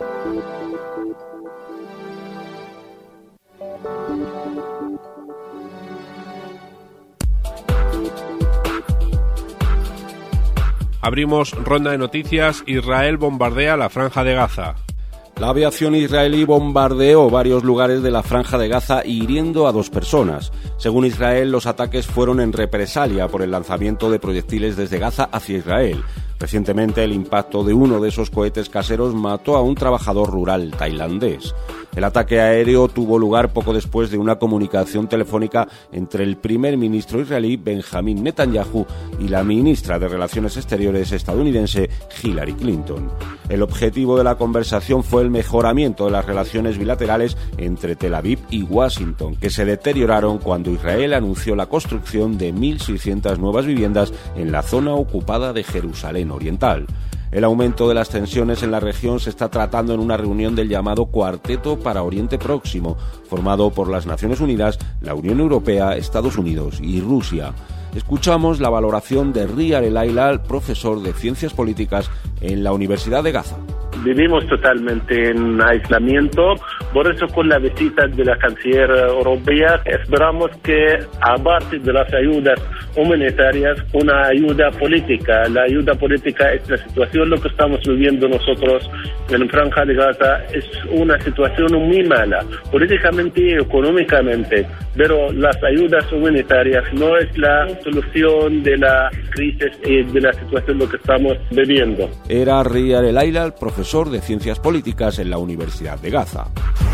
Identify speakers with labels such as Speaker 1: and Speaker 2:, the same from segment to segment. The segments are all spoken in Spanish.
Speaker 1: Abrimos ronda de noticias. Israel bombardea la Franja de Gaza.
Speaker 2: La aviación israelí bombardeó varios lugares de la Franja de Gaza hiriendo a 2 personas. Según Israel, los ataques fueron en represalia por el lanzamiento de proyectiles desde Gaza hacia Israel. Recientemente, el impacto de uno de esos cohetes caseros mató a un trabajador rural tailandés. El ataque aéreo tuvo lugar poco después de una comunicación telefónica entre el primer ministro israelí Benjamin Netanyahu y la ministra de Relaciones Exteriores estadounidense Hillary Clinton. El objetivo de la conversación fue el mejoramiento de las relaciones bilaterales entre Tel Aviv y Washington, que se deterioraron cuando Israel anunció la construcción de 1.600 nuevas viviendas en la zona ocupada de Jerusalén Oriental. El aumento de las tensiones en la región se está tratando en una reunión del llamado Cuarteto para Oriente Próximo, formado por las Naciones Unidas, la Unión Europea, Estados Unidos y Rusia. Escuchamos la valoración de Riyad El-Aila, profesor de Ciencias Políticas en la Universidad de Gaza.
Speaker 3: Vivimos totalmente en aislamiento, por eso con la visita de la canciller europea esperamos que, aparte de las ayudas humanitarias, una ayuda política. La ayuda política es la situación, lo que estamos viviendo nosotros en Franja de Gaza es una situación muy mala, políticamente y económicamente, pero las ayudas humanitarias no es la solución de la crisis y de la situación lo que estamos viviendo.
Speaker 2: Era Riyad El-Aila, profesor de Ciencias Políticas en la Universidad de Gaza.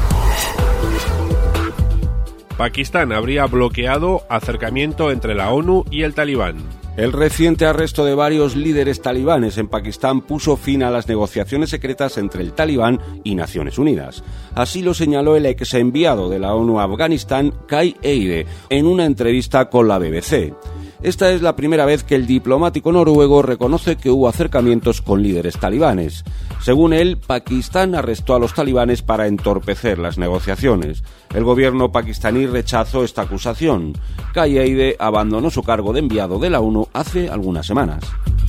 Speaker 1: Pakistán habría bloqueado acercamiento entre la ONU y el Talibán.
Speaker 2: El reciente arresto de varios líderes talibanes en Pakistán puso fin a las negociaciones secretas entre el Talibán y Naciones Unidas. Así lo señaló el ex enviado de la ONU a Afganistán, Kai Eide, en una entrevista con la BBC. Esta es la primera vez que el diplomático noruego reconoce que hubo acercamientos con líderes talibanes. Según él, Pakistán arrestó a los talibanes para entorpecer las negociaciones. El gobierno pakistaní rechazó esta acusación. Kai Eide abandonó su cargo de enviado de la ONU hace algunas semanas.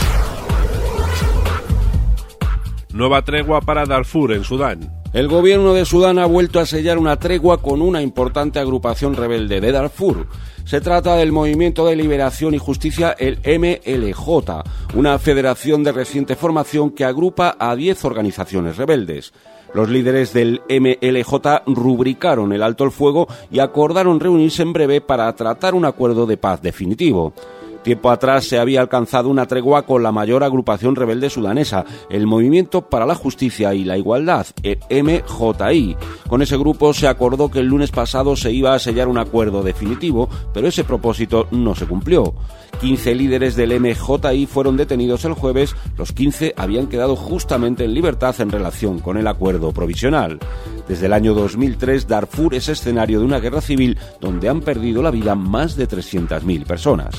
Speaker 1: Nueva tregua para Darfur en Sudán.
Speaker 2: El gobierno de Sudán ha vuelto a sellar una tregua con una importante agrupación rebelde de Darfur. Se trata del Movimiento de Liberación y Justicia, el MLJ, una federación de reciente formación que agrupa a 10 organizaciones rebeldes. Los líderes del MLJ rubricaron el alto el fuego y acordaron reunirse en breve para tratar un acuerdo de paz definitivo. Tiempo atrás se había alcanzado una tregua con la mayor agrupación rebelde sudanesa, el Movimiento para la Justicia y la Igualdad, el MJI. Con ese grupo se acordó que el lunes pasado se iba a sellar un acuerdo definitivo, pero ese propósito no se cumplió. 15 líderes del MJI fueron detenidos el jueves, los 15 habían quedado justamente en libertad en relación con el acuerdo provisional. Desde el año 2003, Darfur es escenario de una guerra civil donde han perdido la vida más de 300.000 personas.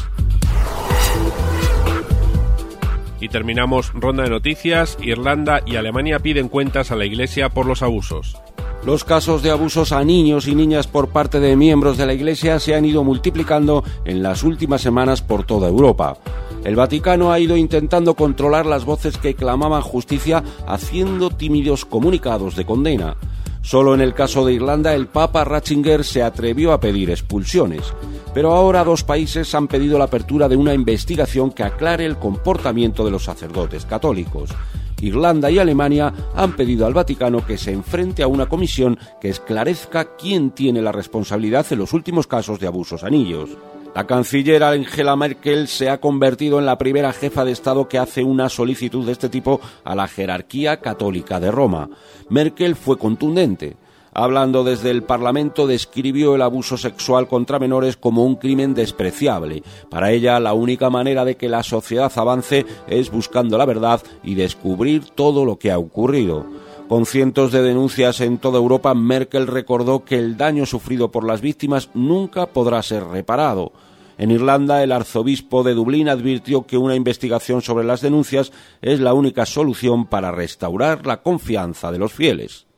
Speaker 1: Y terminamos ronda de noticias. Irlanda y Alemania piden cuentas a la Iglesia por los abusos.
Speaker 2: Los casos de abusos a niños y niñas por parte de miembros de la Iglesia se han ido multiplicando en las últimas semanas por toda Europa. El Vaticano ha ido intentando controlar las voces que clamaban justicia haciendo tímidos comunicados de condena. Solo en el caso de Irlanda el Papa Ratzinger se atrevió a pedir expulsiones. Pero ahora 2 países han pedido la apertura de una investigación que aclare el comportamiento de los sacerdotes católicos. Irlanda y Alemania han pedido al Vaticano que se enfrente a una comisión que esclarezca quién tiene la responsabilidad en los últimos casos de abusos a niños. La canciller Angela Merkel se ha convertido en la primera jefa de Estado que hace una solicitud de este tipo a la jerarquía católica de Roma. Merkel fue contundente. Hablando desde el Parlamento, describió el abuso sexual contra menores como un crimen despreciable. Para ella, la única manera de que la sociedad avance es buscando la verdad y descubrir todo lo que ha ocurrido. Con cientos de denuncias en toda Europa, Merkel recordó que el daño sufrido por las víctimas nunca podrá ser reparado. En Irlanda, el arzobispo de Dublín advirtió que una investigación sobre las denuncias es la única solución para restaurar la confianza de los fieles.